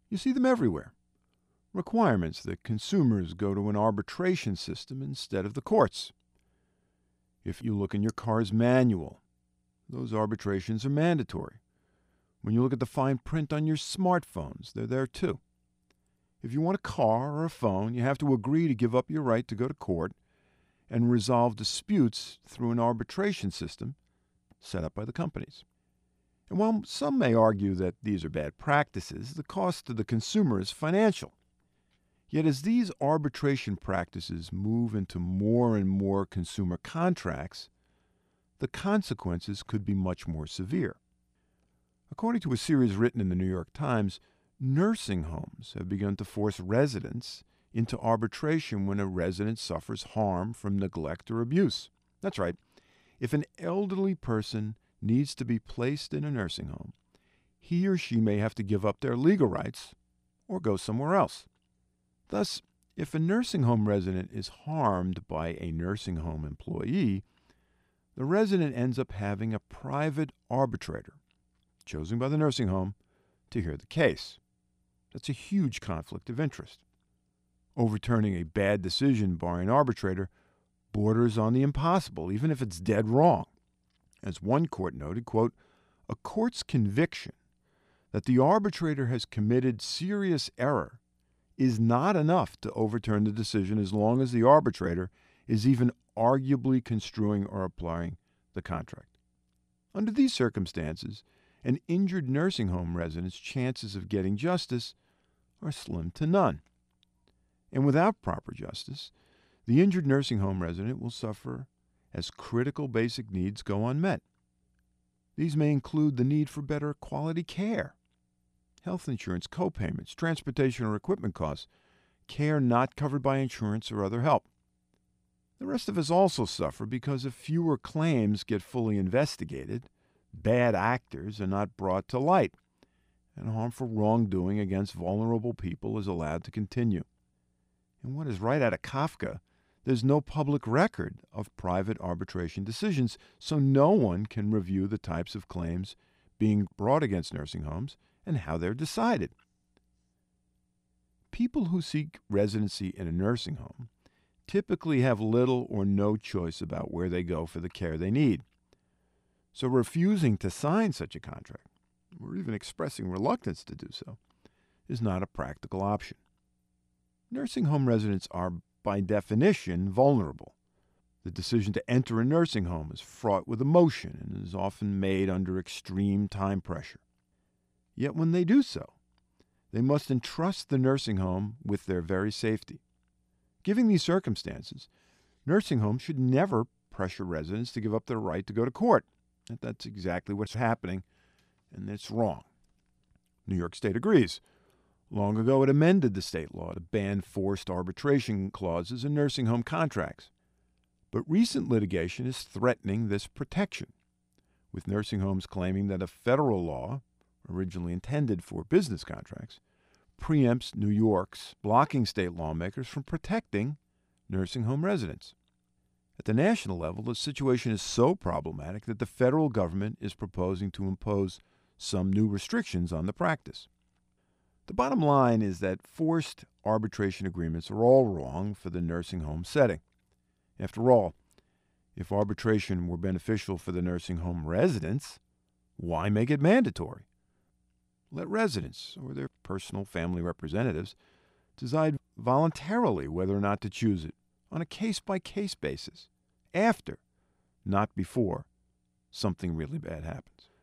You see them everywhere. Requirements that consumers go to an arbitration system instead of the courts. If you look in your car's manual, those arbitrations are mandatory. When you look at the fine print on your smartphones, they're there too. If you want a car or a phone, you have to agree to give up your right to go to court and resolve disputes through an arbitration system set up by the companies. And while some may argue that these are bad practices, the cost to the consumer is financial. Yet as these arbitration practices move into more and more consumer contracts, the consequences could be much more severe. According to a series written in the New York Times, nursing homes have begun to force residents into arbitration when a resident suffers harm from neglect or abuse. That's right. If an elderly person needs to be placed in a nursing home, he or she may have to give up their legal rights or go somewhere else. Thus, if a nursing home resident is harmed by a nursing home employee, the resident ends up having a private arbitrator, chosen by the nursing home, to hear the case. That's a huge conflict of interest. Overturning a bad decision by an arbitrator borders on the impossible, even if it's dead wrong. As one court noted, quote, "A court's conviction that the arbitrator has committed serious error is not enough to overturn the decision as long as the arbitrator is even arguably construing or applying the contract." Under these circumstances, an injured nursing home resident's chances of getting justice are slim to none. And without proper justice, the injured nursing home resident will suffer as critical basic needs go unmet. These may include the need for better quality care, health insurance co-payments, transportation or equipment costs, care not covered by insurance or other help. The rest of us also suffer because if fewer claims get fully investigated, bad actors are not brought to light, and harmful wrongdoing against vulnerable people is allowed to continue. And what is right out of Kafka, there's no public record of private arbitration decisions, so no one can review the types of claims being brought against nursing homes and how they're decided. People who seek residency in a nursing home typically have little or no choice about where they go for the care they need. So refusing to sign such a contract, or even expressing reluctance to do so, is not a practical option. Nursing home residents are, by definition, vulnerable. The decision to enter a nursing home is fraught with emotion and is often made under extreme time pressure. Yet when they do so, they must entrust the nursing home with their very safety. Given these circumstances, nursing homes should never pressure residents to give up their right to go to court. That's exactly what's happening, and it's wrong. New York State agrees. Long ago, it amended the state law to ban forced arbitration clauses in nursing home contracts. But recent litigation is threatening this protection, with nursing homes claiming that a federal law, originally intended for business contracts, preempts New York's, blocking state lawmakers from protecting nursing home residents. At the national level, the situation is so problematic that the federal government is proposing to impose some new restrictions on the practice. The bottom line is that forced arbitration agreements are all wrong for the nursing home setting. After all, if arbitration were beneficial for the nursing home residents, why make it mandatory? Let residents or their personal family representatives decide voluntarily whether or not to choose it on a case-by-case basis, after, not before, something really bad happens.